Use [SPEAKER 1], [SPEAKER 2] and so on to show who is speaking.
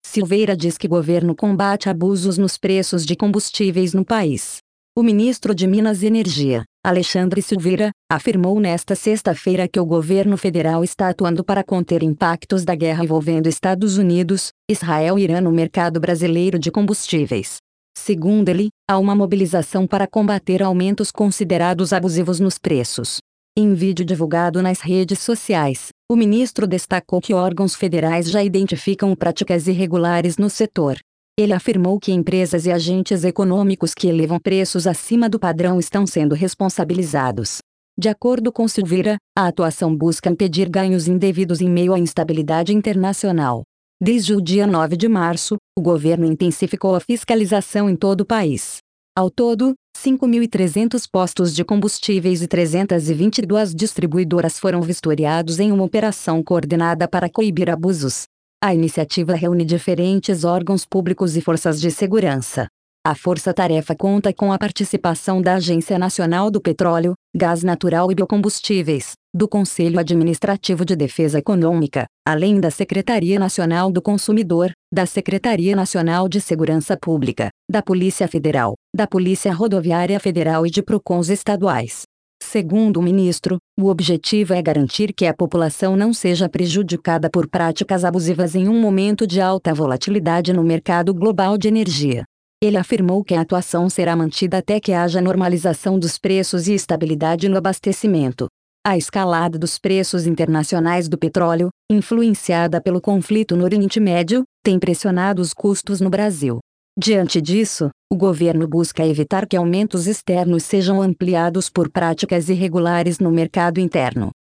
[SPEAKER 1] Silveira diz que governo combate abusos nos preços de combustíveis no país. O ministro de Minas e Energia, Alexandre Silveira, afirmou nesta sexta-feira que o governo federal está atuando para conter impactos da guerra envolvendo Estados Unidos, Israel e Irã no mercado brasileiro de combustíveis. Segundo ele, há uma mobilização para combater aumentos considerados abusivos nos preços. Em vídeo divulgado nas redes sociais, o ministro destacou que órgãos federais já identificam práticas irregulares no setor. Ele afirmou que empresas e agentes econômicos que elevam preços acima do padrão estão sendo responsabilizados. De acordo com Silveira, a atuação busca impedir ganhos indevidos em meio à instabilidade internacional. Desde o dia 9 de março, o governo intensificou a fiscalização em todo o país. Ao todo, 5.300 postos de combustíveis e 322 distribuidoras foram vistoriados em uma operação coordenada para coibir abusos. A iniciativa reúne diferentes órgãos públicos e forças de segurança. A força-tarefa conta com a participação da Agência Nacional do Petróleo, Gás Natural e Biocombustíveis, do Conselho Administrativo de Defesa Econômica, além da Secretaria Nacional do Consumidor, da Secretaria Nacional de Segurança Pública, da Polícia Federal, da Polícia Rodoviária Federal e de PROCONs estaduais. Segundo o ministro, o objetivo é garantir que a população não seja prejudicada por práticas abusivas em um momento de alta volatilidade no mercado global de energia. Ele afirmou que a atuação será mantida até que haja normalização dos preços e estabilidade no abastecimento. A escalada dos preços internacionais do petróleo, influenciada pelo conflito no Oriente Médio, tem pressionado os custos no Brasil. Diante disso, o governo busca evitar que aumentos externos sejam ampliados por práticas irregulares no mercado interno.